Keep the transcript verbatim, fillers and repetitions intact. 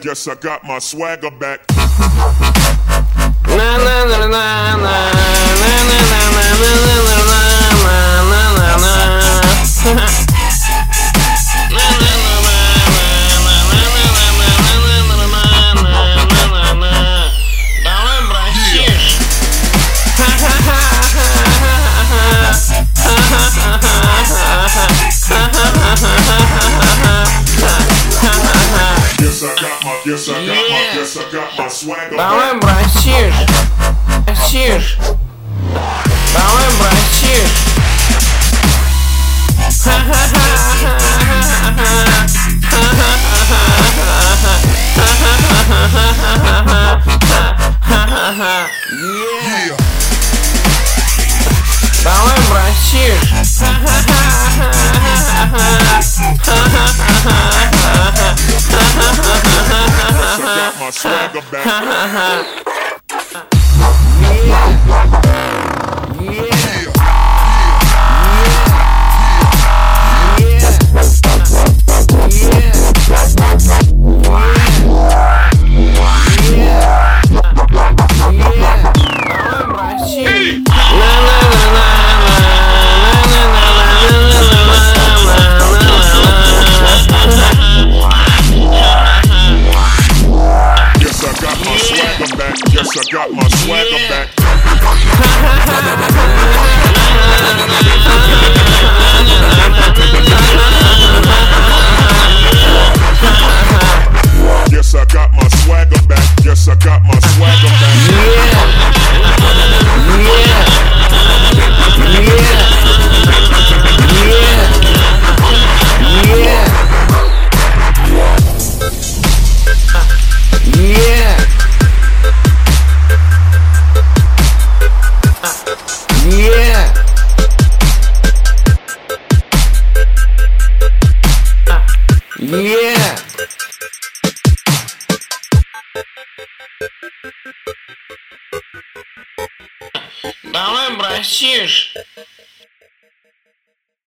Guess I got my swagger back. Na na na na na na na na na na na. Yes, I got my, yes, I got my, yes, I got my swagger Давай, back. братиш, братиш, давай, братиш. Yeah. Давай, братиш. Yes, I got my swagger back. Yes, I got my swagger back. Yes, I got my swagger back. Yes, I got my swagger back. Yeah. Давай, братиш.